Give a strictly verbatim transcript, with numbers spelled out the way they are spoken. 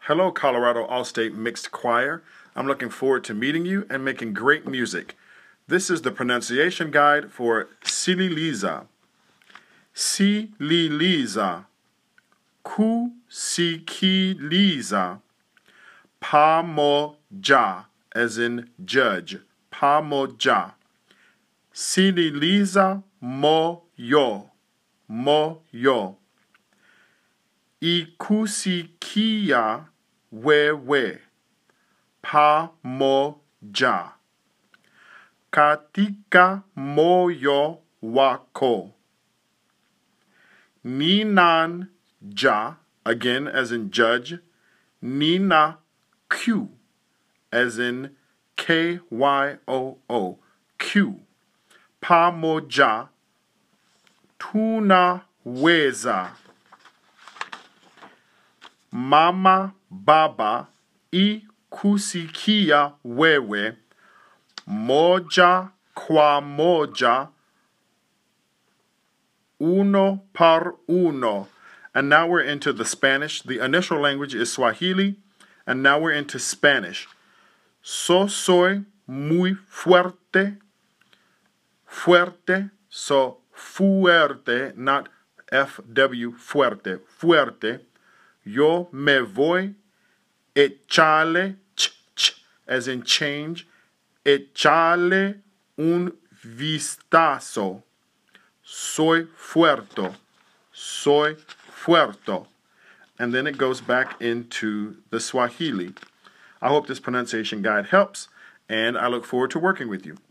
Hello, Colorado All-State Mixed Choir. I'm looking forward to meeting you and making great music. This is the pronunciation guide for Sililiza. Sililiza. Kusikiliza. Pamoja, as in judge. Pamoja. Sililiza moyo. Moyo. Ikusikia wewe. Pamoja. Katika moyo wako. Ninanja, again as in judge. Nina Q, as in K Y O O. Q. Pamoja. Tunaweza. Mama, baba, ikusikia wewe. Moja kwa moja. Uno par uno. And now we're into the Spanish. The initial language is Swahili, and now we're into Spanish. So soy muy fuerte. Fuerte. So fuerte, not F W, fuerte. Fuerte. Yo me voy echarle, ch, ch, as in change, echarle un vistazo. Soy fuerte. Soy fuerte. And then it goes back into the Swahili. I hope this pronunciation guide helps, and I look forward to working with you.